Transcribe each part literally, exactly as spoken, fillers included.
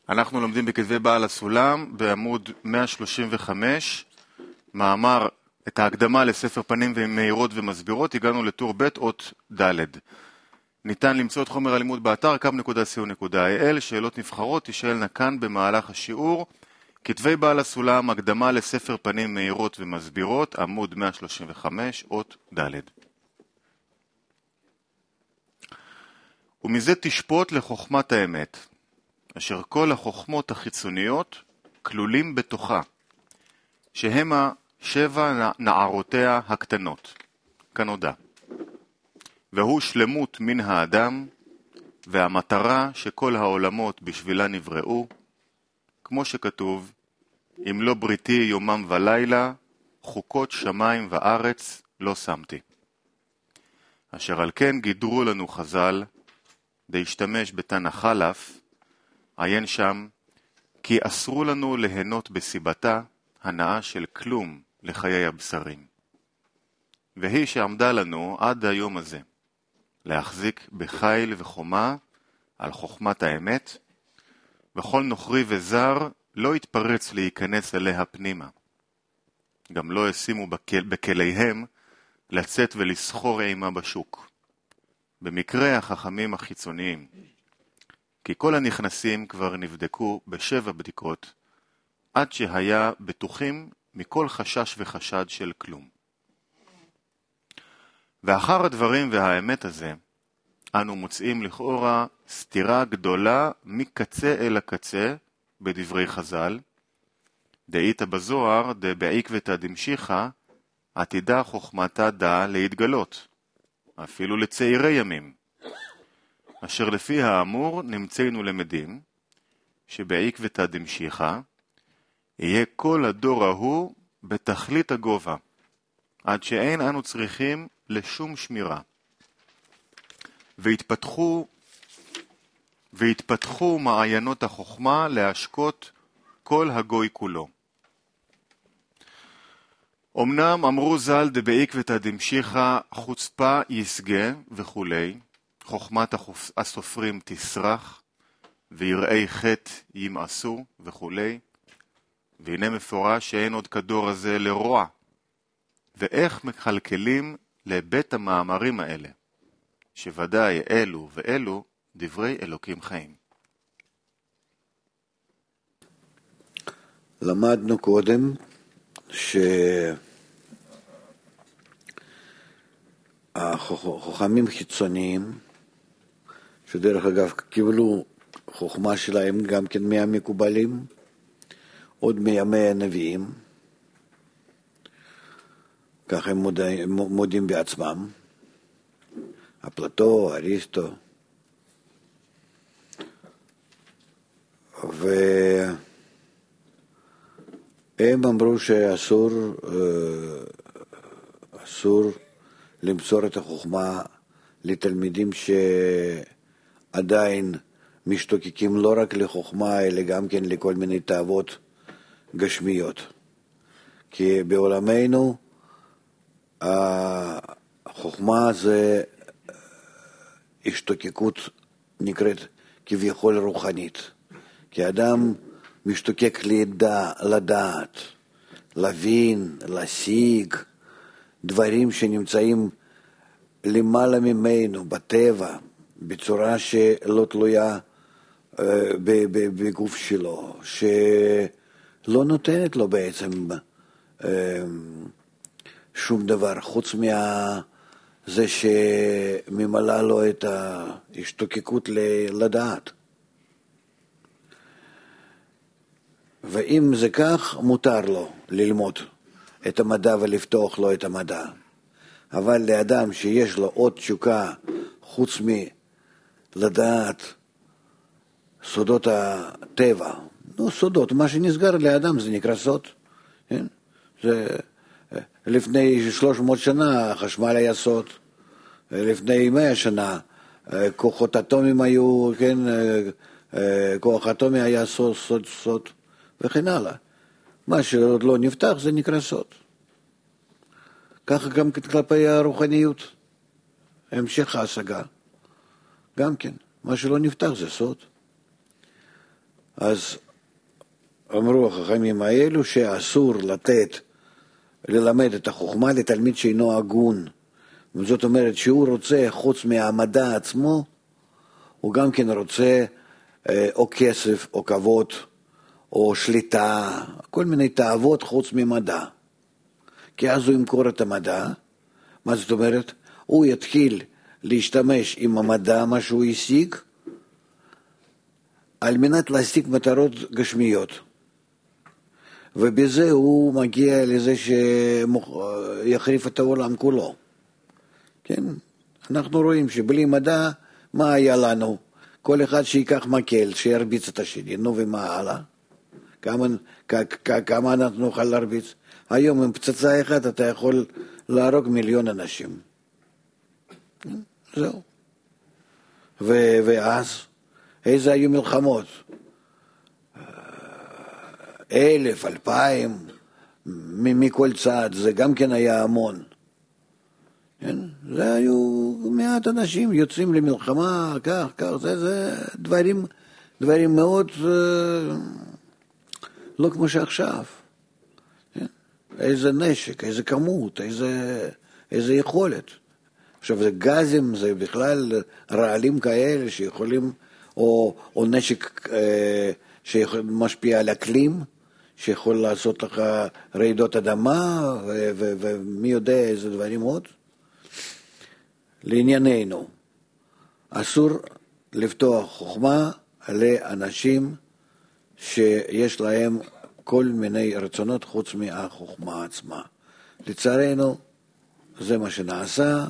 אנחנו לומדים בכתבי בעל הסולם בעמוד מאה שלושים וחמש, מאמר את ההקדמה לספר פנים ומהירות ומסבירות, הגענו לטור ב' אות ד'. ניתן למצוא את חומר הלימוד באתר קו נקודה סי או נקודה איי אל, שאלות נבחרות תשאלנה כאן במהלך השיעור. כתבי בעל הסולם, הקדמה לספר פנים מהירות ומסבירות, עמוד מאה שלושים וחמש אות ד'. ומזה תשפוט לחוכמת האמת, אשר כל החוכמות החיצוניות כלולים בתוכה, שהמה שבע נערותיה הקטנות, כנודע. והוא שלמות מן האדם, והמטרה שכל העולמות בשבילה נבראו, כמו שכתוב, אם לא בריתי יומם ולילה, חוקות שמיים וארץ לא שמתי. אשר על כן גידרו לנו חז"ל, להשתמש בתן החלף, עיין שם, כי אסרו לנו ליהנות בסיבתה הנאה של כלום לחיי הבשרים. והיא שעמדה לנו עד היום הזה, להחזיק בחיל וחומה על חוכמת האמת, וכל נוכרי וזר לא יתפרץ להיכנס אליה פנימה. גם לא ישימו בכל, בכליהם לצאת ולסחור עימה בשוק. במקרה החכמים החיצוניים, כי כל הנכנסים כבר נבדקו בשבע בדיקות, עד שהיה בטוחים מכל חשש וחשד של כלום. ואחר הדברים והאמת הזה, אנו מוצאים לכאורה סתירה גדולה מקצה אל הקצה בדברי חז"ל, דאית בזוהר דבעקבתא דמשיחא עתידה חוכמתה דא להתגלות, אפילו לצעירי ימים, אשר לפי האמור נמצאנו למדים, שבעקבתא דמשיחא יהיה כל הדור ההוא בתכלית הגובה, עד שאין אנו צריכים לשום שמירה. והתפתחו, והתפתחו מעיינות החוכמה להשקות כל הגוי כולו. אמנם אמרו ז"ל דבעקבתא דמשיחא חוצפה יסגה וכולי, חוכמת הסופרים תסרח, ויראי חטא ימאסו וכולי, והנה מפורש שאין עוד כדור הזה לרוע. ואיך מקלקלים לבית המאמרים האלה, שוודאי אלו ואלו דברי אלוקים חיים. למדנו קודם שהחוכמים חיצוניים, שדרך אגב קיבלו חוכמה שלהם גם כן מהמקובלים, עוד מימי הנביאים, כך הם מודים, מודים בעצמם, אפלטו, אריסטו, והם אמרו שאסור אסור למסור את החוכמה לתלמידים שעדיין משתוקקים לא רק לחוכמה, אלא גם כן לכל מיני תאוות גשמיות. כי בעולמנו החוכמה זה השתוקקות נקראת כביכול רוחנית. כי אדם משתוקק לידע, לדעת, להבין, להשיג דברים שנמצאים למעלה ממנו, בטבע, בצורה שלא תלויה בגוף שלו, שלא נותנת לו בעצם שום דבר, חוץ מזה שממלא לו את ההשתוקקות לדעת. ואם זה כך, מותר לו ללמוד את המדע ולפתוח לו את המדע. אבל לאדם שיש לו עוד תשוקה חוץ מלדעת סודות הטבע, נו סודות, מה שנסגר לאדם זה נקרא סוד. כן? זה, לפני שלוש מאות שנה החשמל היה סוד, לפני מאה שנה כוחות אטומיים היו, כן, כוח אטומי היה סוד, סוד, סוד. וכן הלאה. מה שעוד לא נפתח זה נקרא סוד. ככה גם כלפי הרוחניות. המשך ההשגה. גם כן. מה שלא נפתח זה סוד. אז אמרו החכמים האלו שאסור לתת, ללמד את החוכמה לתלמיד שאינו הגון. זאת אומרת שהוא רוצה, חוץ מהמדע עצמו, הוא גם כן רוצה או כסף או כבוד או שליטה, כל מיני תאוות חוץ ממדע. כי אז הוא ימכור את המדע. מה זאת אומרת? הוא יתחיל להשתמש עם המדע, מה שהוא השיג, על מנת להשיג מטרות גשמיות. ובזה הוא מגיע לזה שיחריף את העולם כולו. כן? אנחנו רואים שבלי מדע, מה היה לנו? כל אחד שיקח מקל, שירביץ את השני, נו ומה הלאה? כמה, כמה אנחנו נוכל להרביץ? היום עם פצצה אחת אתה יכול להרוג מיליון אנשים. זהו. ו- ואז, איזה היו מלחמות? אלף, אלפיים, מכל צד, זה גם כן היה המון. כן? זה היו מעט אנשים יוצאים למלחמה, כך, כך, זה, זה דברים, דברים מאוד לא כמו שעכשיו. כן? איזה נשק, איזה כמות, איזה, איזה יכולת. עכשיו זה גזים, זה בכלל רעלים כאלה שיכולים, או, או נשק אה, שמשפיע על אקלים, שיכול לעשות לך רעידות אדמה, ו- ו- ומי יודע איזה דברים עוד. לענייננו, אסור לפתוח חוכמה לאנשים שיש להם כל מיני רצונות חוץ מהחוכמה עצמה. לצערנו, זה מה שנעשה,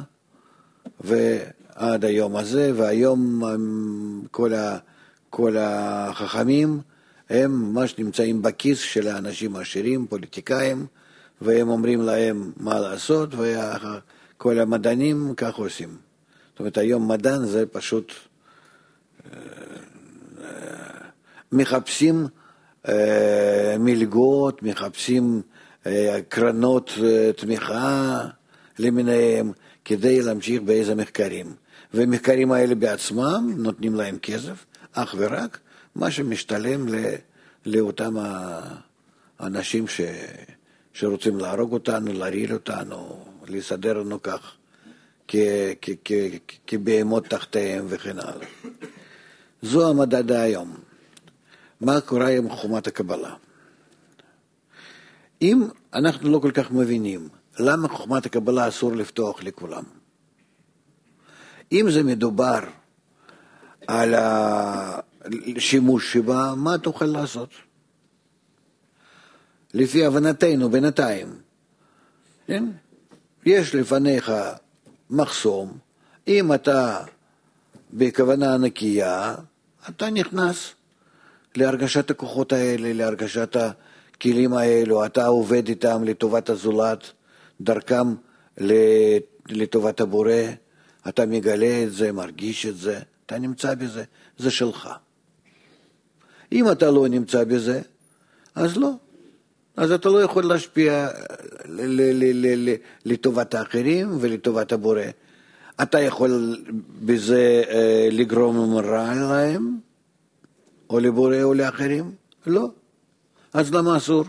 ועד היום הזה, והיום כל, ה, כל החכמים הם ממש נמצאים בכיס של האנשים העשירים, פוליטיקאים, והם אומרים להם מה לעשות, וכל המדענים כך עושים. זאת אומרת, היום מדען זה פשוט מחפשים מלגות, מחפשים קרנות תמיכה למיניהם, כדי להמשיך באיזה מחקרים. ומחקרים האלה בעצמם נותנים להם כסף, אך ורק מה שמשתלם לאותם האנשים ש... שרוצים להרוג אותנו, להרעיל אותנו, לסדר לנו כך, כ... כ... כ... כבהמות תחתיהם וכן הלאה. זו המדד היום. מה קורה עם חוכמת הקבלה? אם אנחנו לא כל כך מבינים למה חוכמת הקבלה אסור לפתוח לכולם, אם זה מדובר על השימוש שבה, מה תוכל לעשות? לפי הבנתנו בינתיים, כן? יש לפניך מחסום, אם אתה בכוונה נקייה, אתה נכנס להרגשת הכוחות האלה, להרגשת הכלים האלו, אתה עובד איתם לטובת הזולת, דרכם לטובת הבורא, אתה מגלה את זה, מרגיש את זה, אתה נמצא בזה, זה שלך. אם אתה לא נמצא בזה, אז לא. אז אתה לא יכול להשפיע לטובת האחרים ולטובת הבורא. אתה יכול בזה לגרום רע להם, או לבורא או לאחרים? לא. אז למה אסור?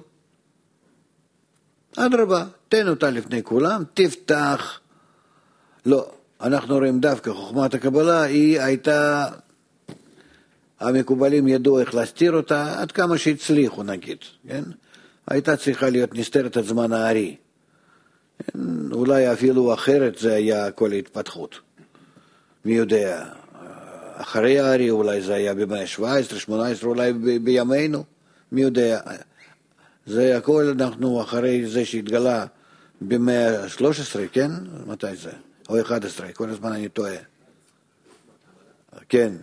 אדרבה, תן אותה לפני כולם, תפתח. לא, אנחנו רואים דווקא חוכמת הקבלה, היא הייתה, המקובלים ידעו איך להסתיר אותה, עד כמה שהצליחו נגיד, כן? הייתה צריכה להיות נסתרת עד זמן הארי. כן? אולי אפילו אחרת זה היה כל ההתפתחות. מי יודע, אחרי הארי אולי זה היה במאה ה-שבע עשרה, שמונה עשרה, אולי ב- בימינו, מי יודע. זה הכל אנחנו אחרי זה שהתגלה במאה ה-שלוש עשרה, כן? מתי זה? או אחת עשרה, כל הזמן אני טועה. כן.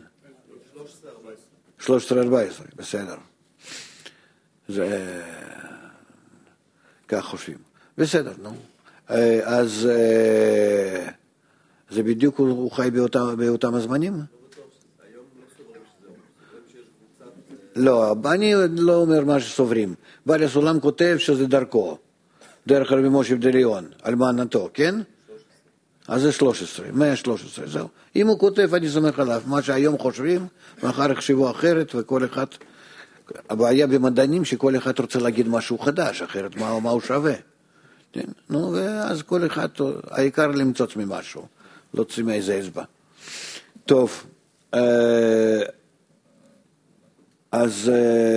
שלוש עשרה ארבע עשרה, בסדר. זה... כך חושבים. בסדר, נו. אז זה בדיוק הוא חי באותם, באותם הזמנים? לא, אני לא אומר מה שסוברים. בעל הסולם כותב שזה דרכו, דרך רבי משה בדליון, על מענתו, כן? אז זה שלוש עשרה, מאה ושלוש עשרה, זהו. אם הוא כותב, אני סומך עליו. מה שהיום חושבים, מחר יחשבו אחרת, וכל אחד הבעיה במדענים שכל אחד רוצה להגיד משהו חדש, אחרת מה, מה הוא שווה. כן? נו, ואז כל אחד, העיקר למצוץ ממשהו, להוציא מאיזה אצבע. טוב, אז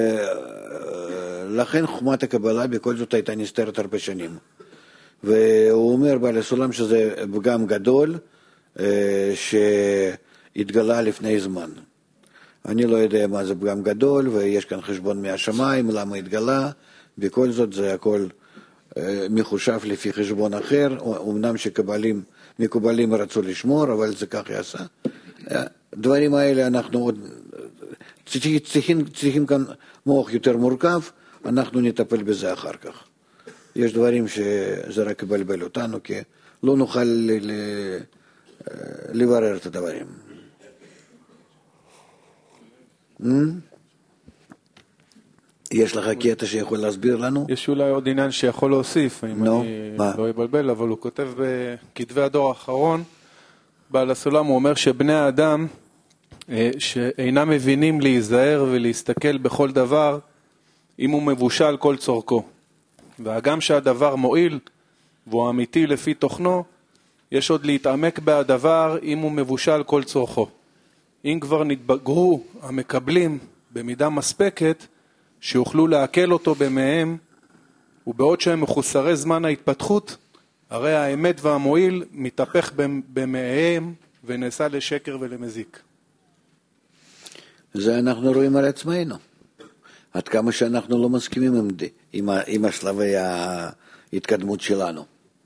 לכן חוכמת הקבלה בכל זאת הייתה נסתרת הרבה שנים. והוא אומר בעל הסולם שזה פגם גדול שהתגלה לפני זמן. אני לא יודע מה זה פגם גדול, ויש כאן חשבון מהשמיים, למה התגלה, בכל זאת זה הכל מחושב לפי חשבון אחר, אמנם שקבלים, מקובלים רצו לשמור, אבל זה כך יעשה. דברים האלה אנחנו עוד צריכים, צריכים, צריכים כאן מוח יותר מורכב, אנחנו נטפל בזה אחר כך. יש דברים שזה רק יבלבל אותנו, כי לא נוכל ל, ל, לברר את הדברים. יש לך קטע שיכול להסביר לנו? יש אולי עוד עניין שיכול להוסיף, אם no, אני מה? לא אבלבל, אבל הוא כותב בכתבי הדור האחרון, בעל הסולם הוא אומר שבני האדם שאינם מבינים להיזהר ולהסתכל בכל דבר, אם הוא מבושל כל צורכו. והגם שהדבר מועיל, והוא אמיתי לפי תוכנו, יש עוד להתעמק בהדבר אם הוא מבושל כל צורכו. אם כבר נתבגרו המקבלים במידה מספקת, שיוכלו להקל אותו במהם, ובעוד שהם מחוסרי זמן ההתפתחות, הרי האמת והמועיל מתהפך במהם ונעשה לשקר ולמזיק. זה אנחנו רואים על עצמנו. עד כמה שאנחנו לא מסכימים עם, עם, עם השלבי ההתקדמות שלנו.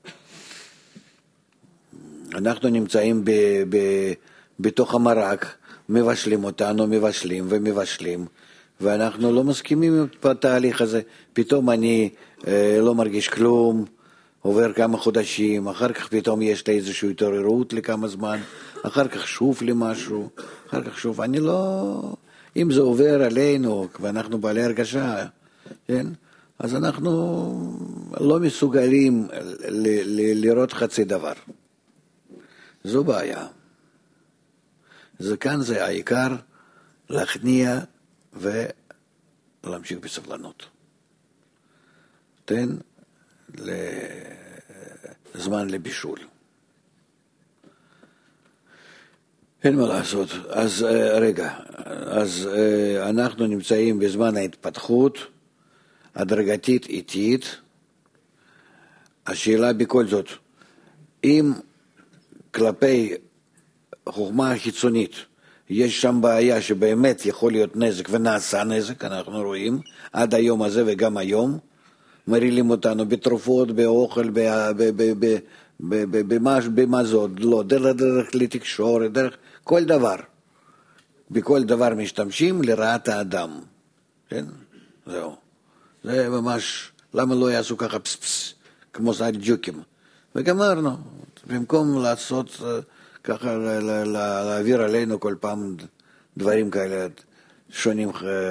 אנחנו נמצאים ב, ב, בתוך המרק, מבשלים אותנו, מבשלים ומבשלים, ואנחנו לא מסכימים עם התהליך הזה. פתאום אני אה, לא מרגיש כלום, עובר כמה חודשים, אחר כך פתאום יש לי איזושהי התעוררות לכמה זמן, אחר כך שוב לי משהו, אחר כך שוב, אני לא... אם זה עובר עלינו, ואנחנו בעלי הרגשה, כן? אז אנחנו לא מסוגלים ל- ל- לראות חצי דבר. זו בעיה. זה כאן זה העיקר להכניע ולהמשיך בסבלנות. תן לזמן לבישול. אין מה לעשות. אז רגע, אז אנחנו נמצאים בזמן ההתפתחות, הדרגתית איטית. השאלה בכל זאת, אם כלפי חוכמה החיצונית יש שם בעיה שבאמת יכול להיות נזק ונעשה נזק, אנחנו רואים עד היום הזה וגם היום, מרילים אותנו בתרופות, באוכל, במזון, לא, דרך לתקשורת, דרך כל דבר. בכל דבר משתמשים לרעת האדם. כן? זהו. זה ממש, למה לא יעשו ככה פס פס, כמו סייג'וקים? וגמרנו. במקום לעשות ככה, להעביר עלינו כל פעם דברים כאלה שונים,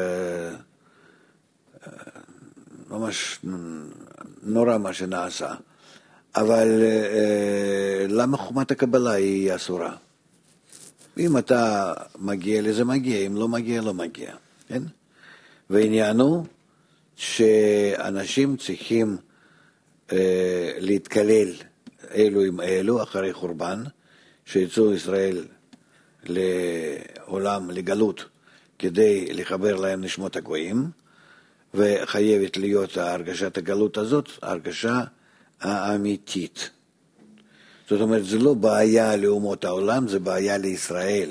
ממש נורא מה שנעשה. אבל למה חוכמת הקבלה היא אסורה? אם אתה מגיע לזה מגיע, אם לא מגיע לא מגיע, כן? והעניין הוא שאנשים צריכים אה, להתקלל אלו עם אלו אחרי חורבן, שיצאו ישראל לעולם, לגלות, כדי לחבר להם נשמות הגויים, וחייבת להיות הרגשת הגלות הזאת, הרגשה האמיתית. זאת אומרת, זה לא בעיה לאומות העולם, זה בעיה לישראל,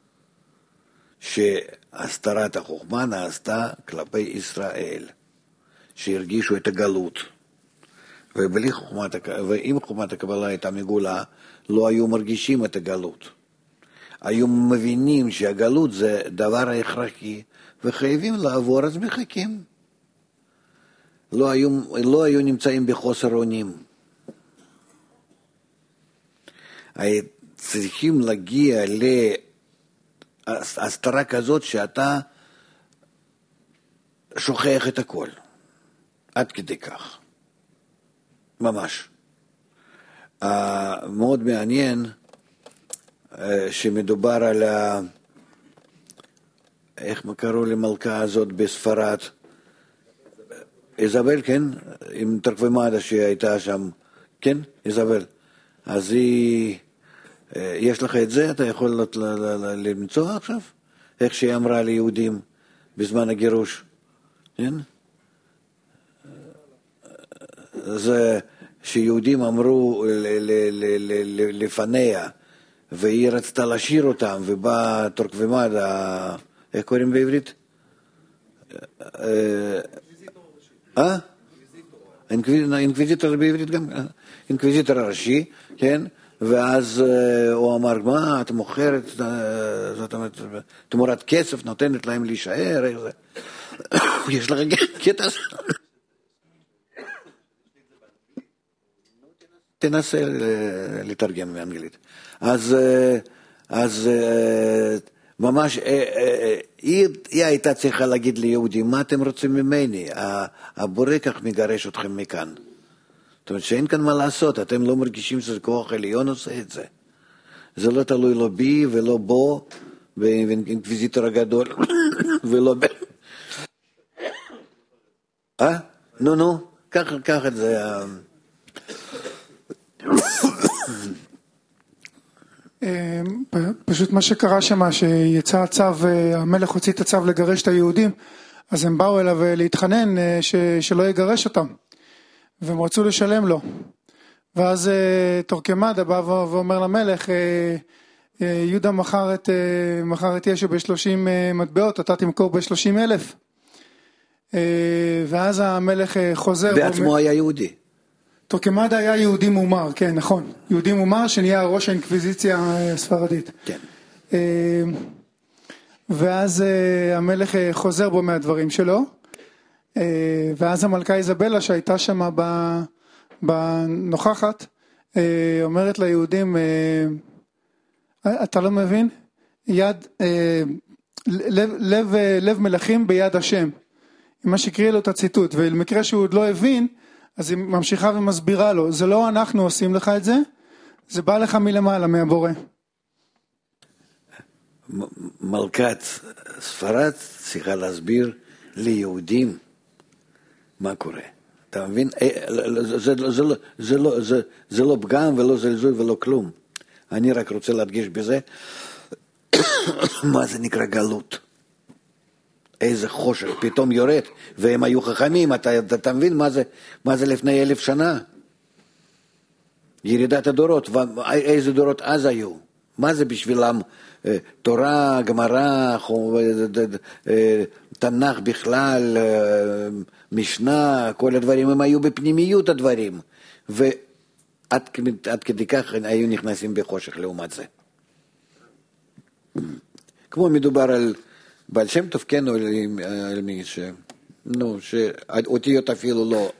שהסתרת החוכמה נעשתה כלפי ישראל, שהרגישו את הגלות. ובלי חוכמת, ואם חוכמת הקבלה הייתה מגולה, לא היו מרגישים את הגלות. היו מבינים שהגלות זה דבר הכרחי, וחייבים לעבור, אז מחכים. לא היו, לא היו נמצאים בחוסר אונים. צריכים להגיע להסתרה כזאת שאתה שוכח את הכל. עד כדי כך. ממש. מאוד מעניין שמדובר על איך קראו למלכה הזאת בספרד? איזבל, כן? עם תרקומדה שהייתה שם, כן? איזבל. אז היא, יש לך את זה? אתה יכול למצוא עכשיו? איך שהיא אמרה ליהודים בזמן הגירוש, כן? זה שיהודים אמרו לפניה, והיא רצתה לשיר אותם, ובא תרקומדה, איך קוראים בעברית? אה? אינקוויזיטור בעברית גם, אינקוויזיטור הראשי, כן? ואז הוא אמר, מה, את מוכרת, זאת אומרת, תמורת כסף נותנת להם להישאר, יש לך קטע? תנסה לתרגם מאנגלית. אז, אז ממש, היא, היא הייתה צריכה להגיד ליהודים, מה אתם רוצים ממני? הבורא כך מגרש אתכם מכאן. זאת אומרת שאין כאן מה לעשות, אתם לא מרגישים שזה כוח עליון עושה את זה. זה לא תלוי לא בי ולא בו, באינקוויזיטור הגדול, ולא ב... אה? נו נו, קח, קח את זה. פשוט מה שקרה שם, שיצא הצו, המלך הוציא את הצו לגרש את היהודים, אז הם באו אליו להתחנן שלא יגרש אותם, והם רצו לשלם לו. ואז תרקומדה בא ואומר למלך, יהודה מכר את, מכר את ישו בשלושים מטבעות, אתה תמכור בשלושים אלף. ואז המלך חוזר. בעצמו היה יהודי. תרקומדה היה יהודי מומר, כן, נכון. יהודי מומר שנהיה ראש האינקוויזיציה הספרדית. כן. ואז המלך חוזר בו מהדברים שלו, ואז המלכה איזבלה שהייתה שם בנוכחת, אומרת ליהודים, אתה לא מבין? יד, לב, לב, לב מלכים ביד השם. מה שקריא לו את הציטוט, ולמקרה שהוא עוד לא הבין, אז היא ממשיכה ומסבירה לו, זה לא אנחנו עושים לך את זה, זה בא לך מלמעלה, מהבורא. מלכת ספרד צריכה להסביר ליהודים מה קורה. אתה מבין? זה, זה, זה, זה, לא, זה, זה לא פגם ולא זלזול ולא כלום. אני רק רוצה להדגיש בזה, מה זה נקרא גלות. איזה חושך, פתאום יורד, והם היו חכמים, אתה, אתה, אתה מבין מה זה, מה זה לפני אלף שנה? ירידת הדורות, ואיזה דורות אז היו? מה זה בשבילם? תורה, גמרא, תנ"ך בכלל, משנה, כל הדברים, הם היו בפנימיות הדברים, ועד עד כדי כך היו נכנסים בחושך לעומת זה. כמו מדובר על בעל שם טוב, כן, או על מי ש... נו, שאותיות אפילו לא...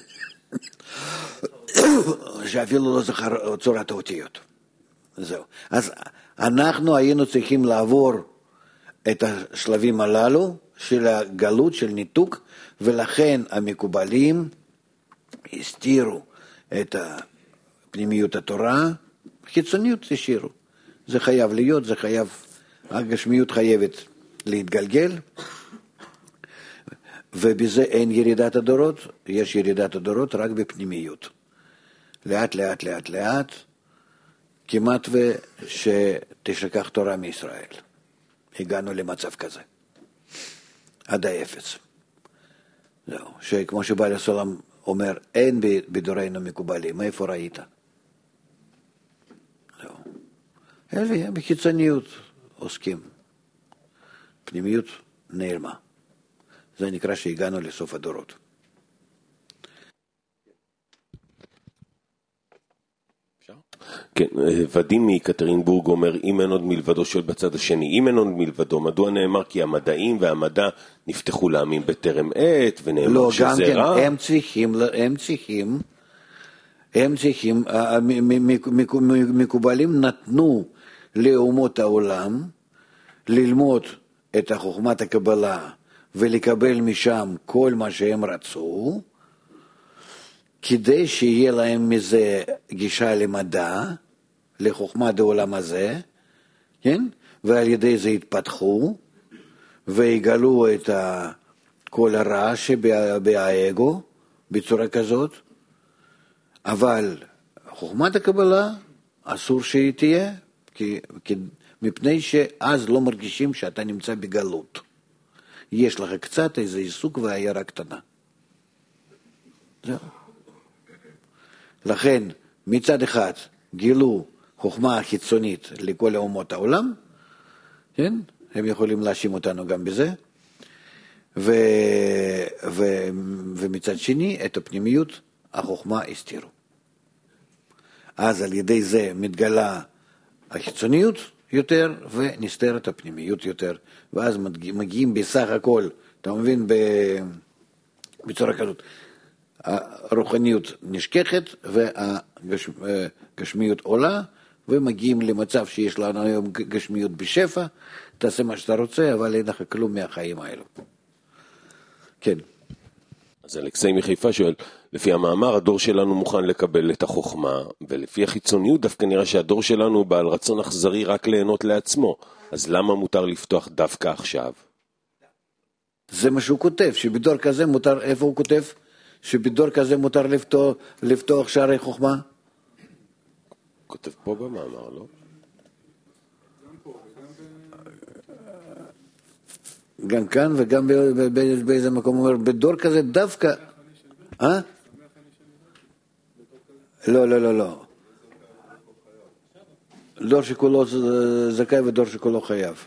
שאפילו לא זכר צורת האותיות. זהו. אז אנחנו היינו צריכים לעבור את השלבים הללו של הגלות, של ניתוק, ולכן המקובלים הסתירו את פנימיות התורה, חיצוניות השאירו. זה חייב להיות, זה חייב, הגשמיות חייבת להתגלגל, ובזה אין ירידת הדורות, יש ירידת הדורות רק בפנימיות. לאט לאט לאט לאט, כמעט ושתשכח תורה מישראל. הגענו למצב כזה. עד האפס. זהו, שכמו שבעל הסולם אומר, אין בדורנו מקובלים, איפה ראית? זהו. אלה בחיצוניות עוסקים. פנימיות נעלמה. זה נקרא שהגענו לסוף הדורות. כן, ודים מקטרינבורג אומר, אם אין עוד מלבדו, שואל בצד השני, אם אין עוד מלבדו, מדוע נאמר כי המדעים והמדע נפתחו לעמים בטרם עת, ונאמר לא, שזה גם כן, רע? הם צריכים, הם צריכים, הם צריכים, מקובלים נתנו לאומות העולם ללמוד את חוכמת הקבלה ולקבל משם כל מה שהם רצו, כדי שיהיה להם מזה גישה למדע, לחוכמת העולם הזה, כן? ועל ידי זה התפתחו, ויגלו את ה, כל הרע שבאגו בצורה כזאת, אבל חוכמת הקבלה אסור שהיא תהיה, כי, כי, מפני שאז לא מרגישים שאתה נמצא בגלות. יש לך קצת איזה עיסוק ועיירה קטנה. זהו. לכן, מצד אחד, גילו חוכמה חיצונית לכל אומות העולם, כן? הם יכולים להאשים אותנו גם בזה, ו... ו... ומצד שני, את הפנימיות, החוכמה הסתירו. אז על ידי זה מתגלה החיצוניות יותר, ונסתרת הפנימיות יותר, ואז מגיעים בסך הכל, אתה מבין, בצורה כזאת, הרוחניות נשכחת, והגשמיות עולה, ומגיעים למצב שיש לנו היום גשמיות בשפע, תעשה מה שאתה רוצה, אבל אין לך כלום מהחיים האלו. כן. אז אלכסי מחיפה שואל, לפי המאמר הדור שלנו מוכן לקבל את החוכמה, ולפי החיצוניות דווקא נראה שהדור שלנו הוא בעל רצון אכזרי רק ליהנות לעצמו, אז למה מותר לפתוח דווקא עכשיו? זה מה שהוא כותב, שבדור כזה מותר, איפה הוא כותב? שבדור כזה מותר לפתוח, לפתוח שערי חוכמה? כותב פה במאמר, לא? גם כאן וגם באיזה מקום אומר, בדור כזה דווקא... אה? לא, לא, לא, לא. דור שכולו זכאי ודור שכולו חייב.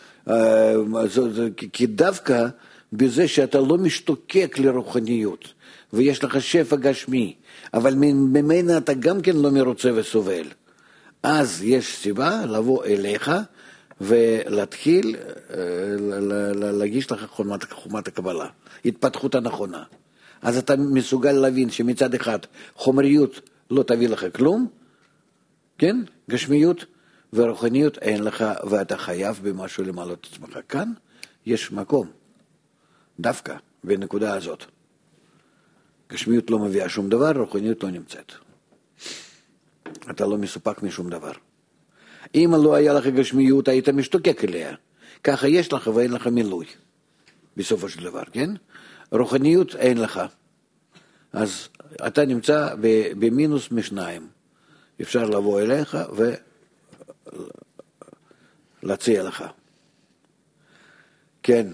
כי דווקא בזה שאתה לא משתוקק לרוחניות, ויש לך שפע גשמי, אבל ממנה אתה גם כן לא מרוצה וסובל, אז יש סיבה לבוא אליך, ולהתחיל להגיש לך חוכמת הקבלה, התפתחות הנכונה. אז אתה מסוגל להבין שמצד אחד חומריות לא תביא לך כלום, כן? גשמיות ורוחניות אין לך, ואתה חייב במשהו למעלות את עצמך. כאן יש מקום, דווקא בנקודה הזאת. גשמיות לא מביאה שום דבר, רוחניות לא נמצאת. אתה לא מסופק משום דבר. אם לא היה לך גשמיות, היית משתוקק אליה. ככה יש לך ואין לך מילוי, בסופו של דבר, כן? רוחניות אין לך. אז אתה נמצא במינוס משניים. אפשר לבוא אליך ולהציע לך. כן.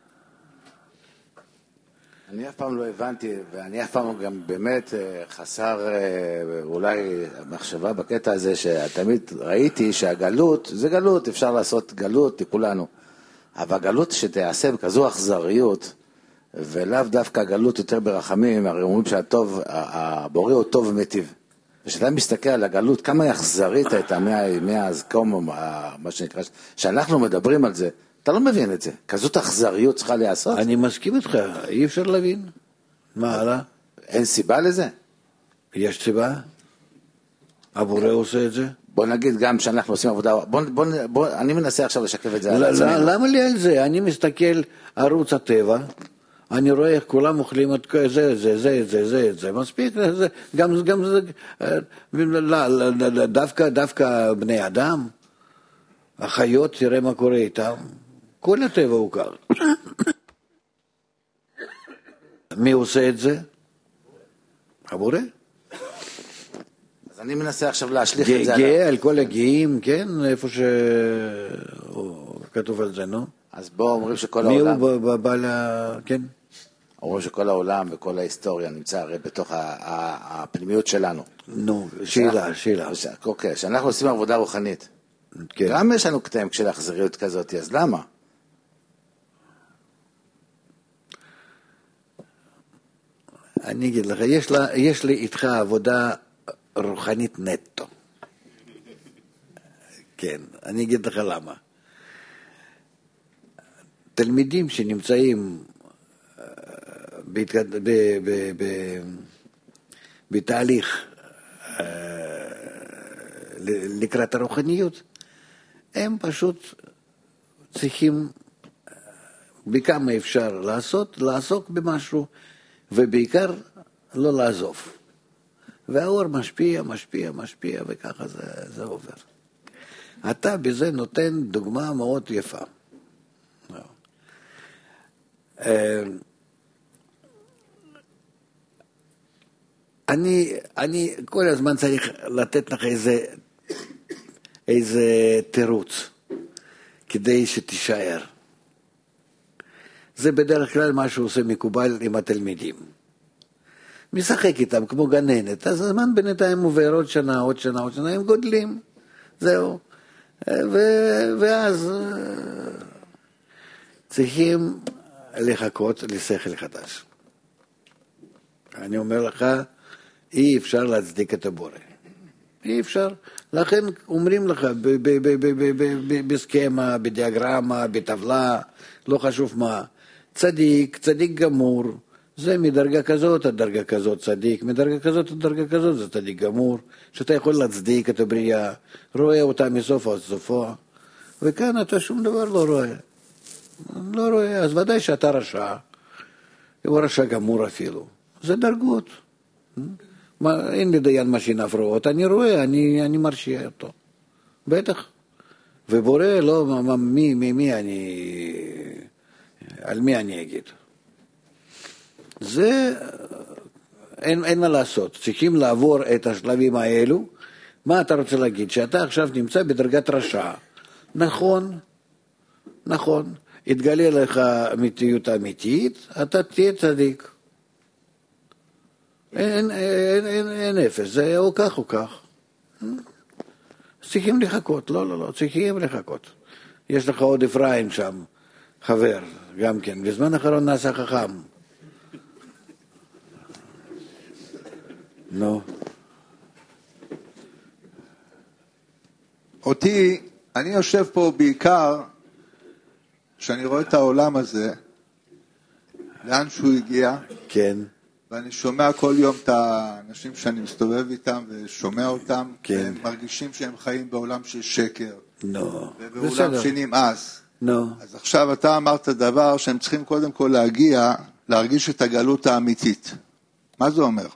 אני אף פעם לא הבנתי, ואני אף פעם גם באמת חסר אולי מחשבה בקטע הזה, שתמיד ראיתי שהגלות, זה גלות, אפשר לעשות גלות לכולנו, אבל גלות שתעשה בכזו אכזריות, ולאו דווקא גלות יותר ברחמים, הרי אומרים שהטוב, הבורא הוא טוב ומטיב. ושאתה מסתכל על הגלות, כמה היא אכזרית הייתה מהזקום, מה שנקרא, שאנחנו מדברים על זה, אתה לא מבין את זה. כזאת אכזריות צריכה לעשות? אני מסכים איתך, אי אפשר להבין. מה הלאה? אין סיבה לזה? יש סיבה? הבורא עושה את זה? בוא נגיד גם שאנחנו עושים עבודה, בוא, בוא, בוא, אני מנסה עכשיו לשקף את זה על עצמנו. למה לי על זה? אני מסתכל ערוץ הטבע, אני רואה איך כולם אוכלים את זה, זה, זה, זה, זה, זה, מספיק, זה, גם, גם זה, דווקא, דווקא בני אדם, החיות, תראה מה קורה איתם, כל הטבע הוא קר. מי עושה את זה? הבורא. אז אני מנסה עכשיו להשליך את זה. גאה על כל הגאים, כן, איפה שכתוב על זה, נו? אז בוא אומרים שכל העולם... מי הוא בעל ה... כן? אומרים שכל העולם וכל ההיסטוריה נמצא הרי בתוך הפנימיות שלנו. נו, שאלה, שאלה. אוקיי, שאנחנו עושים עבודה רוחנית. גם יש לנו קטעים של אכזריות כזאת, אז למה? אני אגיד לך, יש, לה, יש לי איתך עבודה רוחנית נטו. כן, אני אגיד לך למה. תלמידים שנמצאים בהתקד... ב... ב... ב... בתהליך לקראת הרוחניות, הם פשוט צריכים בכמה אפשר לעשות, לעסוק במשהו, ובעיקר לא לעזוב. והאור משפיע, משפיע, משפיע, וככה זה, זה עובר. אתה בזה נותן דוגמה מאוד יפה. אני, אני כל הזמן צריך לתת לך איזה, איזה תירוץ כדי שתישאר. זה בדרך כלל מה שהוא עושה מקובל עם התלמידים. משחק איתם כמו גננת, אז הזמן בינתיים עובר עוד שנה, עוד שנה, עוד שנה, הם גודלים, זהו. ו, ואז צריכים לחכות לשכל חדש. אני אומר לך, אי אפשר להצדיק את הבורא. אי אפשר. לכן אומרים לך, בסכמה, בדיאגרמה, בטבלה, לא חשוב מה, צדיק, צדיק גמור, זה מדרגה כזאת עד דרגה כזאת צדיק, מדרגה כזאת עד דרגה כזאת זה צדיק גמור, שאתה יכול להצדיק את הבריאה, רואה אותה מסוף עד סופו, וכאן אתה שום דבר לא רואה. לא רואה, אז ודאי שאתה רשע, הוא רשע גמור אפילו. זה דרגות. מה, אין לי דיין משין הפרעות, אני רואה, אני, אני מרשיע אותו. בטח. ובורא, לא, מה, מי, מי, מי אני, על מי אני אגיד? זה, אין, אין מה לעשות. צריכים לעבור את השלבים האלו. מה אתה רוצה להגיד? שאתה עכשיו נמצא בדרגת רשע. נכון, נכון. יתגלה לך אמיתיות אמיתית, אתה תהיה צדיק. אין, אין, אין, אין אפס, זה או כך או כך. צריכים לחכות, לא, לא, לא, צריכים לחכות. יש לך עוד אפרים שם, חבר, גם כן, בזמן האחרון נעשה חכם. נו. אותי, אני יושב פה בעיקר, שאני רואה את העולם הזה, לאן שהוא הגיע. כן. ואני שומע כל יום את האנשים שאני מסתובב איתם ושומע אותם, כן. והם מרגישים שהם חיים בעולם של שקר. לא. ובעולם שנמאס. לא. אז עכשיו אתה אמרת דבר שהם צריכים קודם כל להגיע, להרגיש את הגלות האמיתית. מה זה אומר?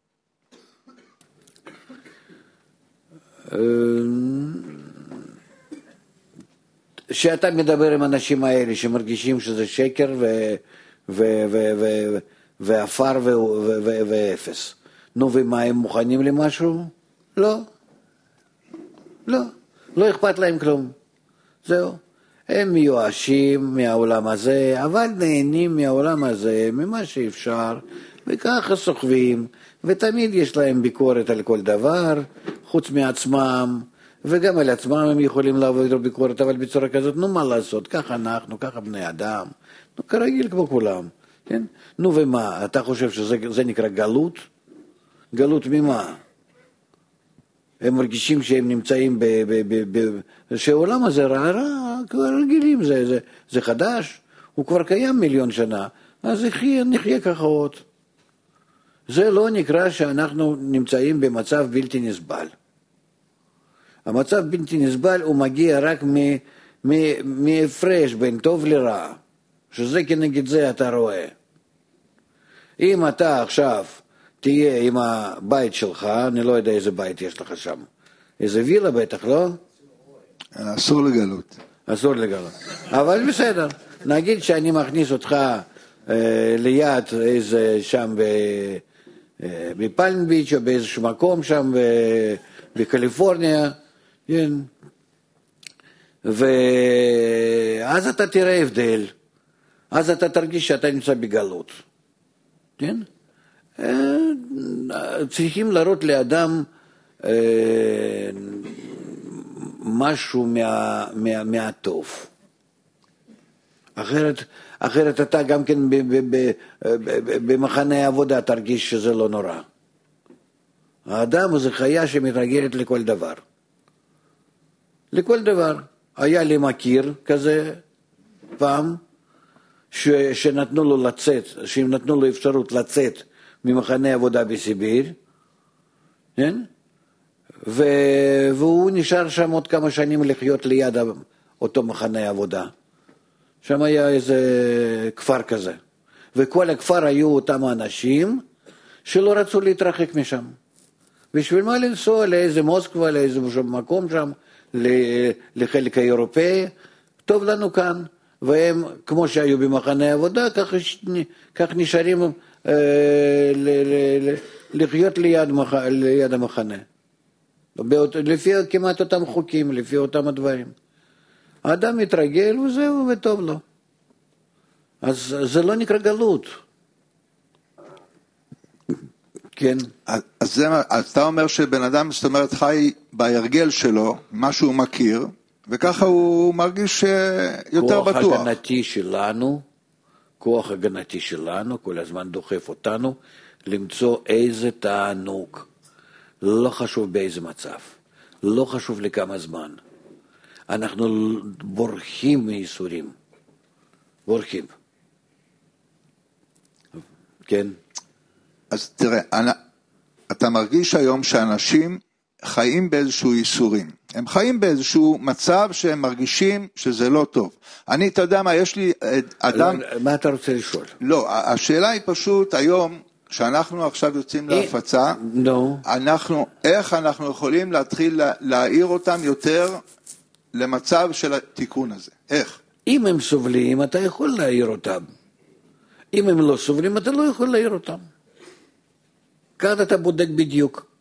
שאתה מדבר עם אנשים האלה שמרגישים שזה שקר ו... ו... ו... ו... ואפר ואפס. נו, ומה, הם מוכנים למשהו? לא. לא. לא אכפת להם כלום. זהו. הם מיואשים מהעולם הזה, אבל נהנים מהעולם הזה, ממה שאפשר, וככה סוחבים, ותמיד יש להם ביקורת על כל דבר, חוץ מעצמם, וגם על עצמם הם יכולים לעבוד ביקורת, אבל בצורה כזאת, נו מה לעשות, ככה אנחנו, ככה בני אדם, נו כרגיל כמו כולם. כן? נו ומה, אתה חושב שזה נקרא גלות? גלות ממה? הם מרגישים שהם נמצאים ב... ב, ב, ב שהעולם הזה רע, רע, כבר רגילים, זה, זה, זה חדש, הוא כבר קיים מיליון שנה, אז נחיה, נחיה ככה עוד. זה לא נקרא שאנחנו נמצאים במצב בלתי נסבל. המצב בלתי נסבל הוא מגיע רק מהפרש בין טוב לרע, שזה כנגד זה אתה רואה. אם אתה עכשיו תהיה עם הבית שלך, אני לא יודע איזה בית יש לך שם, איזה וילה בטח, לא? אסור לגלות. אסור לגלות. אבל בסדר, נגיד שאני מכניס אותך אה, ליד איזה שם ב, אה, בפלם ביץ' או באיזשהו מקום שם ב, בקליפורניה, כן? ואז אתה תראה הבדל, אז אתה תרגיש שאתה נמצא בגלות. כן? צריכים להראות לאדם משהו מה, מה, מהטוב. אחרת, אחרת אתה גם כן במחנה העבודה תרגיש שזה לא נורא. האדם זה חיה שמתרגלת לכל דבר. לכל דבר. היה לי מכיר כזה פעם, ש, שנתנו לו לצאת, שנתנו לו אפשרות לצאת ממחנה עבודה בסיביר, כן? ו, והוא נשאר שם עוד כמה שנים לחיות ליד אותו מחנה עבודה. שם היה איזה כפר כזה. וכל הכפר היו אותם אנשים שלא רצו להתרחק משם. בשביל מה לנסוע לאיזה מוסקבה, לאיזה מקום שם, לחלק האירופאי, טוב לנו כאן. והם, כמו שהיו במחנה עבודה, כך, כך נשארים אה, ל, ל, ל, לחיות ליד, מח, ליד המחנה. באות, לפי כמעט אותם חוקים, לפי אותם הדברים. האדם מתרגל וזהו וטוב לו. אז זה לא נקרא גלות. כן. אז, זה, אז אתה אומר שבן אדם, זאת אומרת, חי בהרגל שלו, מה שהוא מכיר, וככה הוא מרגיש יותר בטוח. כוח הגנתי שלנו, כוח הגנתי שלנו, כל הזמן דוחף אותנו, למצוא איזה תענוג. לא חשוב באיזה מצב, לא חשוב לכמה זמן. אנחנו בורחים מייסורים. בורחים. כן. אז תראה, אני, אתה מרגיש היום שאנשים חיים באיזשהו ייסורים. הם חיים באיזשהו מצב שהם מרגישים שזה לא טוב. אני, אתה יודע מה, יש לי אדם... מה אתה רוצה לשאול? לא, השאלה היא פשוט היום, שאנחנו עכשיו יוצאים להפצה, no. אנחנו, איך אנחנו יכולים להתחיל להעיר אותם יותר למצב של התיקון הזה? איך? אם הם סובלים, אתה יכול להעיר אותם. אם הם לא סובלים, אתה לא יכול להעיר אותם. כאן אתה בודק בדיוק.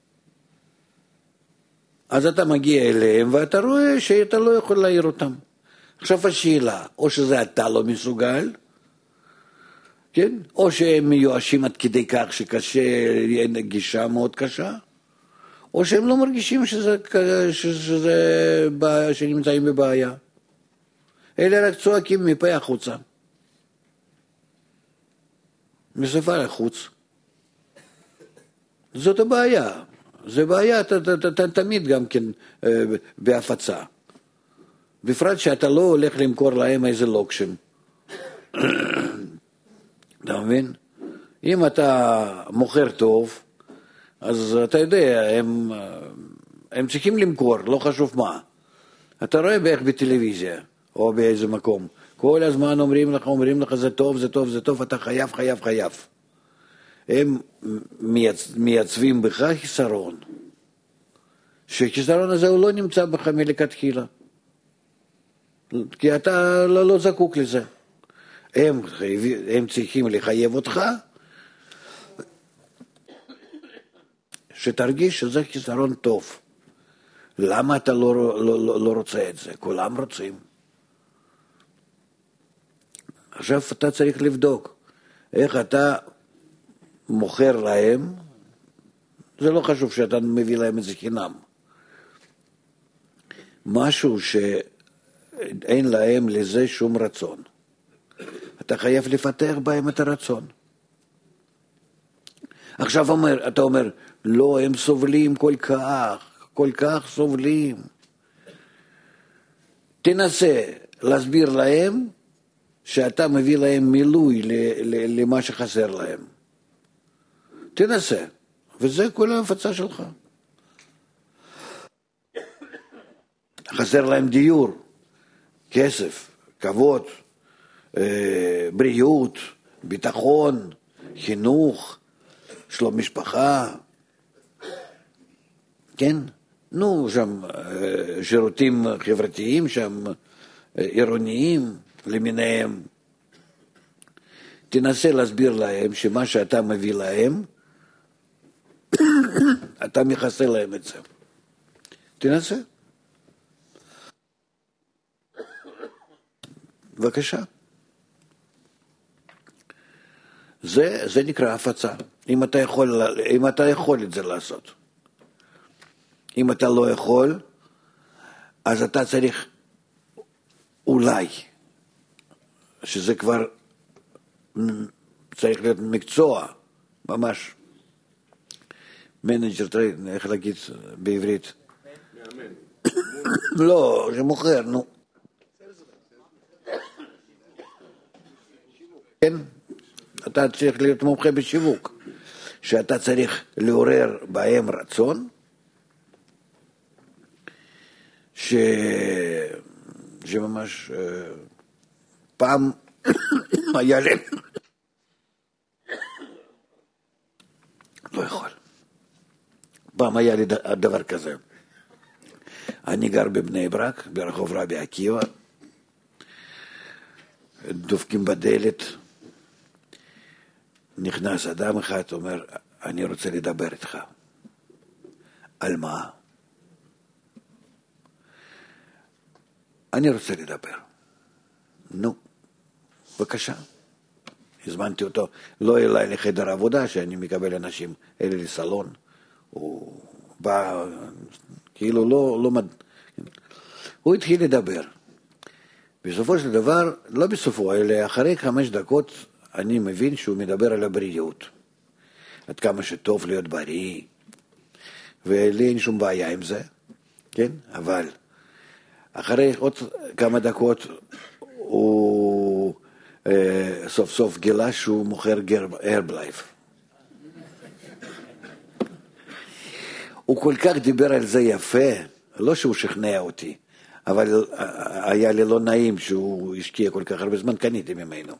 אז אתה מגיע אליהם ואתה רואה שאתה לא יכול להעיר אותם. עכשיו השאלה, או שזה אתה לא מסוגל, כן? או שהם מיואשים עד כדי כך שקשה, אין גישה מאוד קשה, או שהם לא מרגישים שזה, שזה, שנמצאים בבעיה. אלה רק צועקים מפה החוצה. משפה לחוץ. זאת הבעיה. זה בעיה ת, ת, ת, ת, תמיד גם כן אה, בהפצה. בפרט שאתה לא הולך למכור להם איזה לוקשים. אתה מבין? אם אתה מוכר טוב, אז אתה יודע, הם, הם צריכים למכור, לא חשוב מה. אתה רואה בערך בטלוויזיה, או באיזה מקום. כל הזמן אומרים לך, אומרים לך, זה טוב, זה טוב, זה טוב, אתה חייב, חייב, חייב. הם מייצבים בך חיסרון. שהחיסרון הזה הוא לא נמצא בך מלכתחילה. כי אתה לא, לא זקוק לזה. הם, הם צריכים לחייב אותך, שתרגיש שזה חיסרון טוב. למה אתה לא, לא, לא, לא רוצה את זה? כולם רוצים. עכשיו אתה צריך לבדוק איך אתה מוכר להם, זה לא חשוב שאתה מביא להם את זה חינם. משהו שאין להם לזה שום רצון. אתה חייב לפתח בהם את הרצון. עכשיו אומר, אתה אומר, לא, הם סובלים כל כך, כל כך סובלים. תנסה להסביר להם שאתה מביא להם מילוי למה שחסר להם. תנסה, וזה כל ההפצה שלך. חסר להם דיור, כסף, כבוד, בריאות, ביטחון, חינוך, שלום משפחה, כן? נו, שם שירותים חברתיים, שם עירוניים למיניהם. תנסה להסביר להם שמה שאתה מביא להם, אתה מכסה להם את זה. תנסה. בבקשה. זה, זה נקרא הפצה. אם אתה יכול, אם אתה יכול את זה לעשות. אם אתה לא יכול, אז אתה צריך אולי, שזה כבר צריך להיות מקצוע, ממש. מנג'ר, איך להגיד בעברית? לא, שמוכר, נו. כן, אתה צריך להיות מומחה בשיווק, שאתה צריך לעורר בהם רצון, ש... שממש פעם היה להם, לא יכול. פעם היה לי דבר כזה. אני גר בבני ברק, ברחוב רבי עקיבא, דופקים בדלת, נכנס אדם אחד, אומר, אני רוצה לדבר איתך. על מה? אני רוצה לדבר. נו, בבקשה. הזמנתי אותו, לא אליי לחדר עבודה, שאני מקבל אנשים, אלה לסלון. הוא בא, כאילו לא, לא מד... הוא התחיל לדבר. בסופו של דבר, לא בסופו, אלא אחרי חמש דקות, אני מבין שהוא מדבר על הבריאות. עד כמה שטוב להיות בריא. ולי אין שום בעיה עם זה, כן? אבל אחרי עוד כמה דקות, הוא אה, סוף סוף גילה שהוא מוכר הרבלייף. הוא כל כך דיבר על זה יפה, לא שהוא שכנע אותי, אבל היה לי לא נעים שהוא השקיע כל כך הרבה זמן, קניתי ממנו.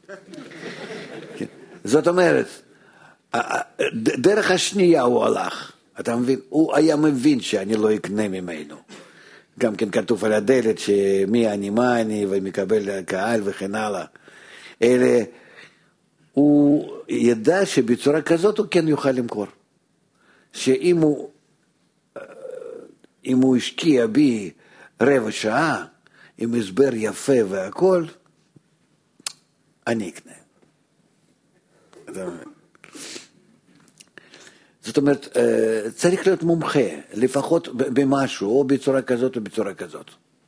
זאת אומרת, דרך השנייה הוא הלך, אתה מבין? הוא היה מבין שאני לא אקנה ממנו. גם כן כתוב על הדלת שמי אני, מה אני, ומקבל קהל וכן הלאה. אלה, הוא ידע שבצורה כזאת הוא כן יוכל למכור. שאם הוא, אם הוא השקיע בי רבע שעה, עם הסבר יפה והכל, אני אקנה. זאת אומרת, צריך להיות מומחה, לפחות במשהו, או בצורה כזאת או בצורה כזאת.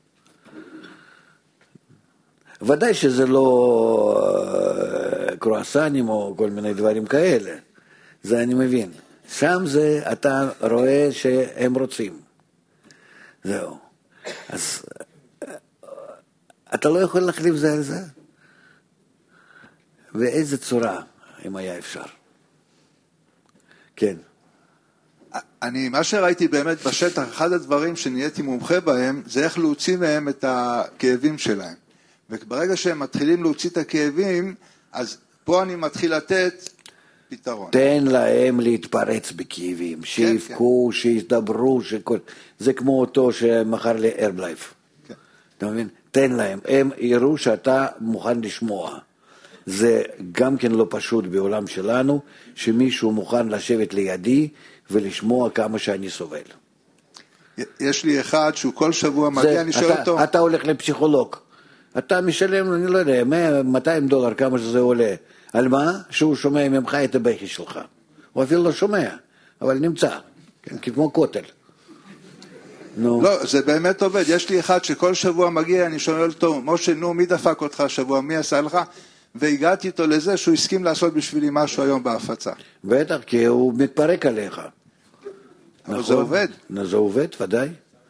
ודאי שזה לא קרואסנים או כל מיני דברים כאלה, זה אני מבין. שם זה, אתה רואה שהם רוצים. זהו. אז אתה לא יכול להחליף זה על זה? באיזה צורה, אם היה אפשר. כן. אני, מה שראיתי באמת בשטח, אחד הדברים שנהייתי מומחה בהם, זה איך להוציא מהם את הכאבים שלהם. וברגע שהם מתחילים להוציא את הכאבים, אז פה אני מתחיל לתת פתרון. תן להם להתפרץ בכאבים, שיפקו, כן, שידברו, שכל... זה כמו אותו שמחר להרבלייף. כן. אתה מבין? תן להם, הם יראו שאתה מוכן לשמוע. זה גם כן לא פשוט בעולם שלנו, שמישהו מוכן לשבת לידי ולשמוע כמה שאני סובל. יש לי אחד שהוא כל שבוע מגיע, אני שואל אותו... אתה הולך לפסיכולוג, אתה משלם, אני לא יודע, מאתיים דולר, כמה שזה עולה. על מה? שהוא שומע ממך את הבכי שלך. הוא אפילו לא שומע, אבל נמצא, כמו כותל. לא, זה באמת עובד. יש לי אחד שכל שבוע מגיע, אני שואל אותו, משה, נו, מי דפק אותך השבוע, מי עשה לך? והגעתי איתו לזה שהוא הסכים לעשות בשבילי משהו היום בהפצה. בטח, כי הוא מתפרק עליך. אבל זה עובד. זה עובד, ודאי.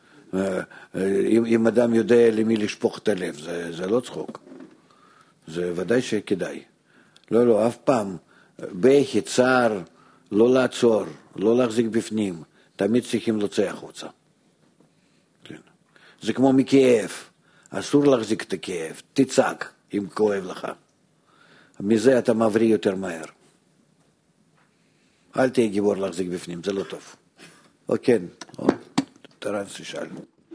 אם אדם יודע למי לשפוך את הלב, זה לא צחוק. זה ודאי שכדאי. לא, לא, אף פעם. בכי, צער, לא לעצור, לא להחזיק בפנים. תמיד צריכים להוציא החוצה. זה כמו מכאב. אסור להחזיק את הכאב. תצעק אם כואב לך. מזה אתה מבריא יותר מהר. אל תהיה גיבור להחזיק בפנים, זה לא טוב. או כן, או תרנס ששאל.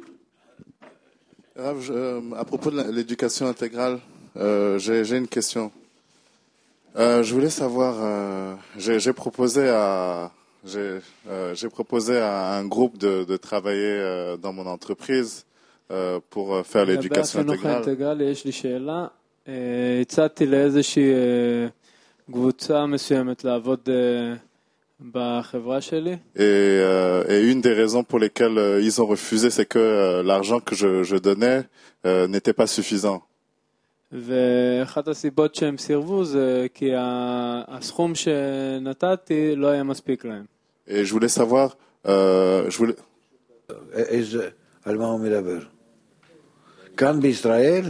Rav, à propos de l'éducation intégrale, euh, j'ai, j'ai une question. Euh, je voulais savoir, euh, j'ai, j'ai proposé à, j'ai, euh, j'ai proposé à un groupe de, de travailler euh, dans mon entreprise euh, pour faire l'éducation intégrale. יש לי שאלה. הצעתי לאיזושהי קבוצה מסוימת לעבוד בחברה שלי. Et une des raisons pour lesquelles ils ont refusé, c'est que l'argent que je, je donnais n'était pas suffisant. ואחת הסיבות שהם סירבו זה כי הסכום שנתתי לא היה מספיק להם. Et je voulais savoir, euh, je voulais... איזה, על מה הוא מדבר? כאן בישראל?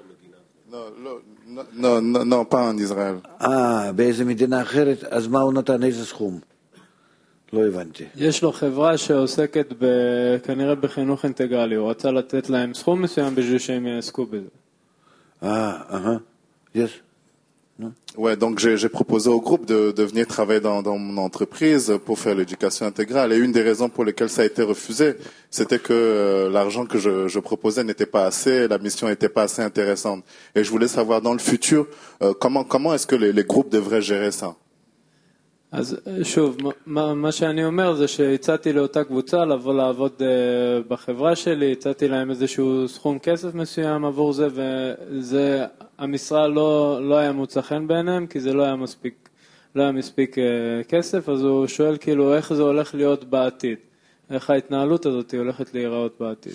לא, לא, לא, pas en Israël. אה, באיזה מדינה אחרת, אז מה הוא נתן, איזה סכום? לא הבנתי. יש לו חברה שעוסקת כנראה בחינוך אינטגרלי, הוא רצה לתת להם סכום מסוים בשביל שהם יעסקו בזה. אה, אהה, יש. Ouais, donc j'ai, j'ai proposé au groupe de, de venir travailler dans, dans mon entreprise pour faire l'éducation intégrale. Et une des raisons pour lesquelles ça a été refusé, c'était que euh, l'argent que je, je proposais n'était pas assez, la mission n'était pas assez intéressante. Et je voulais savoir dans le futur, euh, comment, comment est-ce que les, les groupes devraient gérer ça? אז שוב, מה, מה שאני אומר זה שהצעתי לאותה קבוצה לבוא לעבוד בחברה שלי, הצעתי להם איזשהו סכום כסף מסוים עבור זה, וזה, המשרה לא, לא היה מוצא חן בעיניהם, כי זה לא היה מספיק, לא היה מספיק כסף, אז הוא שואל כאילו איך זה הולך להיות בעתיד, איך ההתנהלות הזאת הולכת להיראות בעתיד.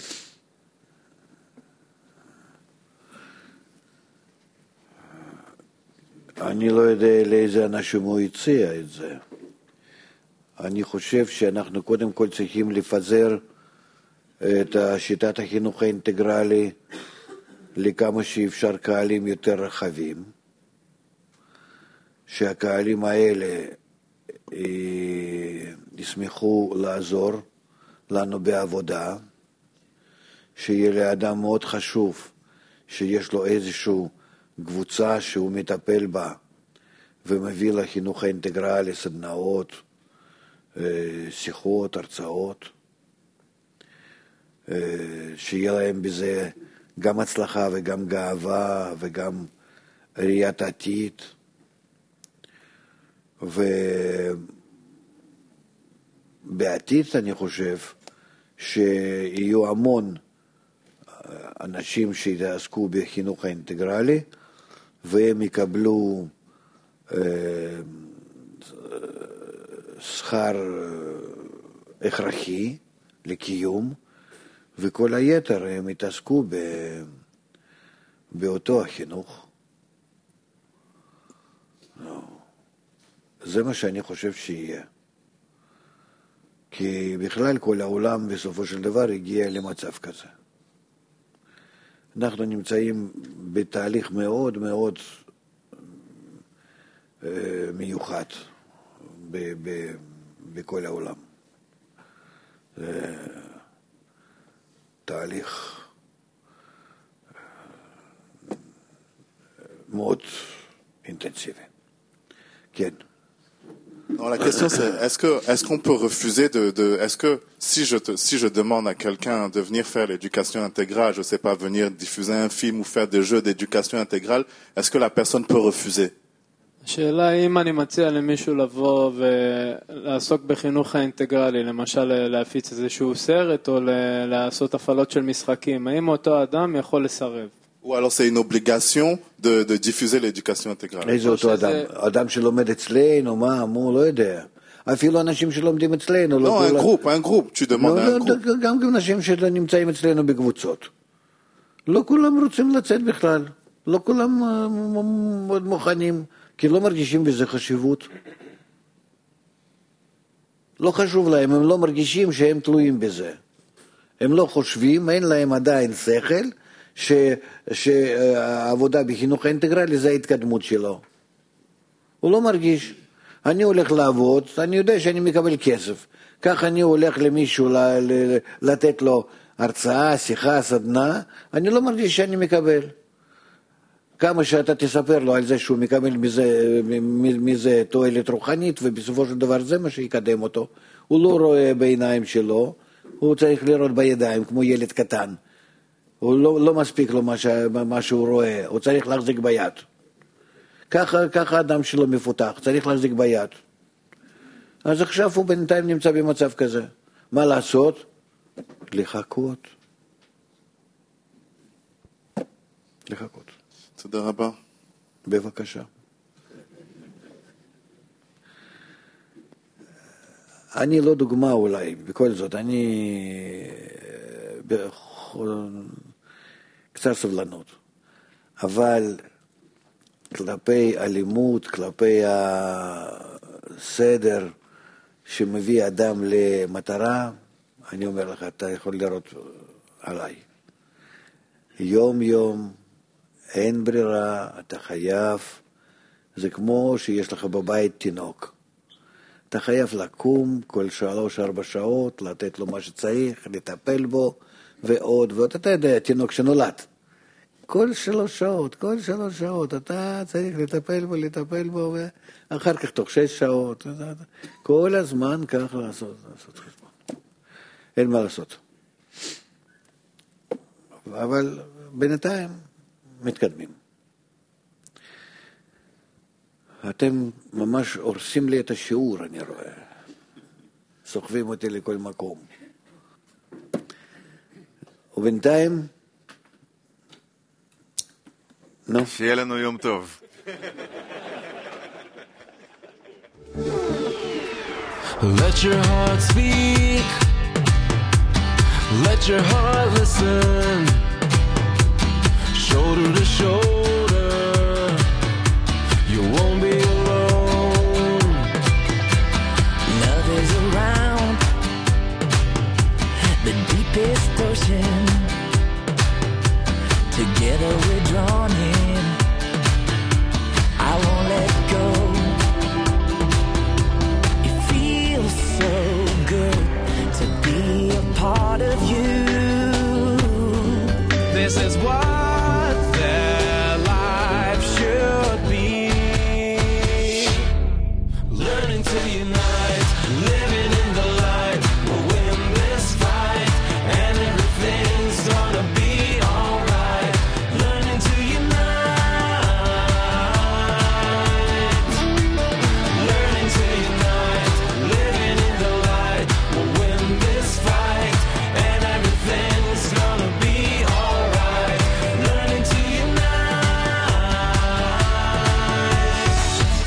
אני לא יודע לאיזה אנשים הוא הציע את זה. אני חושב שאנחנו קודם כל צריכים לפזר את שיטת החינוך האינטגרלי לכמה שאפשר קהלים יותר רחבים, שהקהלים האלה ישמחו לעזור לנו בעבודה, שיהיה לאדם מאוד חשוב שיש לו איזשהו קבוצה שהוא מטפל בה ומביא לחינוך האינטגרלי, סדנאות, שיחות, הרצאות, שיהיה להם בזה גם הצלחה וגם גאווה וגם ראיית עתיד. ובעתיד אני חושב שיהיו המון אנשים שיתעסקו בחינוך האינטגרלי והם יקבלו אה, שכר הכרחי לקיום, וכל היתר הם יתעסקו ב, באותו החינוך. לא. זה מה שאני חושב שיהיה. כי בכלל כל העולם בסופו של דבר הגיע למצב כזה. אנחנו נמצאים בתהליך מאוד מאוד מיוחד ב- ב- בכל העולם. זה תהליך מאוד אינטנסיבי. כן. Non, la question c'est est-ce que est-ce qu'on peut refuser de, de est-ce que si je te, si je demande à quelqu'un de venir faire l'éducation intégrale, je sais pas, venir diffuser un film ou faire des jeux d'éducation intégrale, est-ce que la personne peut refuser? השאלה היא אם אני מציע למישהו לבוא ולעסוק בחינוך האינטגרלי, למשל להפיץ איזשהו סרט או לעשות הפעלות של משחקים, האם אותו אדם יכול לסרב? Ou alors c'est une obligation de, de diffuser l'éducation intégrale. איזה אותו אדם? אדם שלומד אצלנו, מה, הוא לא יודע. אפילו אנשים שלומדים אצלנו. לא, un groupe, un groupe, tu demandes un groupe. גם אנשים שנמצאים אצלנו בקבוצות. לא כולם רוצים לצאת בכלל. לא כולם מאוד מוכנים, כי לא מרגישים בזה חשיבות. לא חשוב להם, הם לא מרגישים שהם תלויים בזה. הם לא חושבים, אין להם עדיין שכל, ש, שהעבודה בחינוך האינטגרלי זה ההתקדמות שלו. הוא לא מרגיש. אני הולך לעבוד, אני יודע שאני מקבל כסף. כך אני הולך למישהו ל, ל, לתת לו הרצאה, שיחה, סדנה, אני לא מרגיש שאני מקבל. כמה שאתה תספר לו על זה שהוא מקבל מזה, מזה תועלת רוחנית, ובסופו של דבר זה מה שיקדם אותו. הוא לא רואה בעיניים שלו, הוא צריך לראות בידיים כמו ילד קטן. הוא לא, לא מספיק לו מה, ש, מה שהוא רואה, הוא צריך להחזיק ביד. ככה, ככה אדם שלו מפותח, צריך להחזיק ביד. אז עכשיו הוא בינתיים נמצא במצב כזה. מה לעשות? לחכות. לחכות. תודה רבה. בבקשה. אני לא דוגמה אולי, בכל זאת, אני קצת סבלנות. אבל כלפי אלימות, כלפי הסדר שמביא אדם למטרה, אני אומר לך, אתה יכול לראות עליי. יום יום, אין ברירה, אתה חייב, זה כמו שיש לך בבית תינוק. אתה חייב לקום כל שלוש ארבע שעות, לתת לו מה שצריך, לטפל בו, ועוד ועוד. אתה יודע, תינוק שנולד. כל שלוש שעות, כל שלוש שעות, אתה צריך לטפל בו, לטפל בו, ואחר כך תוך שש שעות, כל הזמן כך לעשות, לעשות חשבון. אין מה לעשות. אבל בינתיים מתקדמים. אתם ממש הורסים לי את השיעור, אני רואה. סוחבים אותי לכל מקום. ובינתיים, נו. שיהיה לנו יום טוב. Let your heart speak. Let your heart listen. Shoulder to shoulder. You won't be alone. Love is around the deepest ocean. Together we're drawn in. I won't let go. It feels so good to be a part of you. This is what their life should be. Learning to unite, living in the light. We'll win this fight, and everything's gonna be alright. Learning to unite, learning to unite, living in the light. We'll win this fight, and everything's gonna be alright. Learning to unite.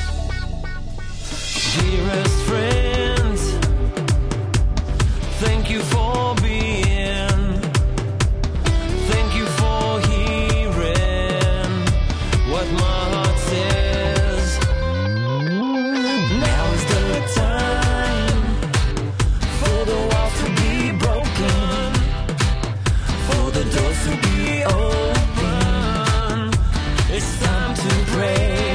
Dearest friends, thank you for being. Thank you for hearing what my heart says. Now is the time for the walls to be broken, for the doors to be open. It's time to pray.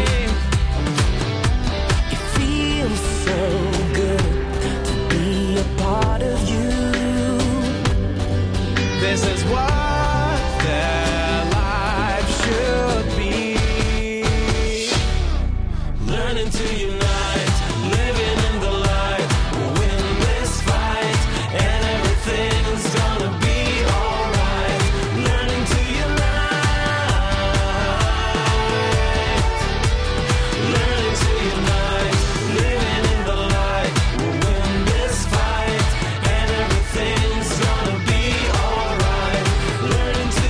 It feels so good to be a part of you. This is what their life should be. Learning to unite, living in the light. We'll win this fight, and everything's gonna be alright. Learning to unite, learning to unite, living in the light. We'll win this fight, and everything's gonna be alright. Learning to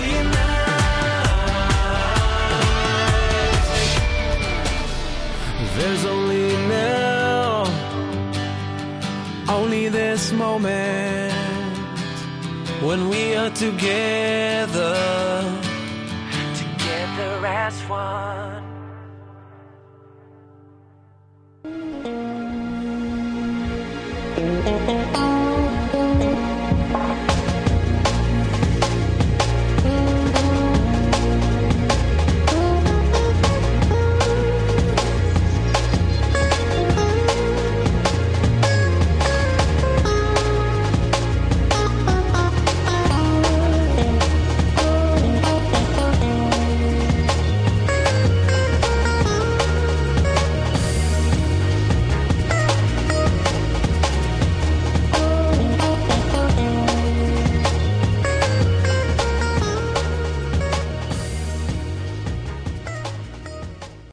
unite. There's only now, only this moment when we are together. Together as one.